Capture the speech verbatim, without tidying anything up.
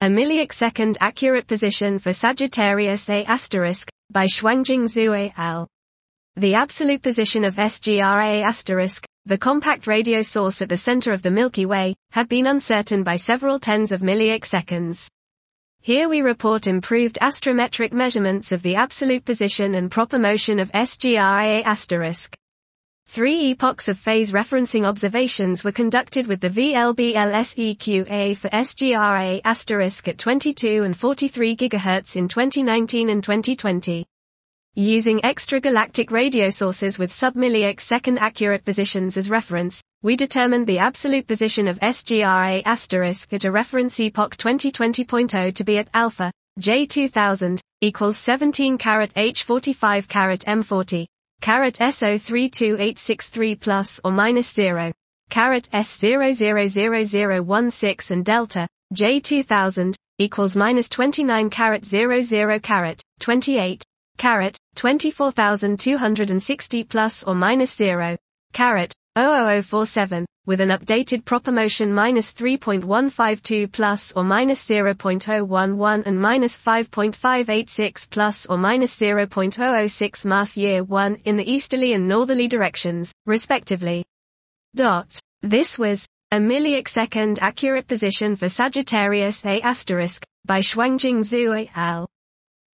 A millisecond accurate position for Sagittarius A*, by Shuangjing Zhu et al. The absolute position of S G R A A*, the compact radio source at the center of the Milky Way, have been uncertain by several tens of milliseconds. Here we report improved astrometric measurements of the absolute position and proper motion of S G R A A*. Three epochs of phase referencing observations were conducted with the V L B L S E Q A for S G R A at twenty-two and forty-three gigahertz in twenty nineteen and twenty twenty. Using extragalactic radio sources with sub-millisecond accurate positions as reference, we determined the absolute position of S G R A at a reference epoch twenty twenty point zero to be at alpha, J two thousand, equals seventeen carat H forty-five carat M forty. Carat S zero three two eight six three plus or minus zero. Carat S zero zero zero zero one six and delta, J two thousand, equals minus twenty-nine carat zero zero carat, twenty-eight. Carat, twenty-four thousand two hundred sixty plus or minus zero. Carat, zero zero zero four seven, with an updated proper motion minus three point one five two plus or minus zero point zero one one and minus five point five eight six plus or minus zero point zero zero six mass year one in the easterly and northerly directions, respectively. Dot. This was a millisecond accurate position for Sagittarius A*, by Shuangjing Zhu et al.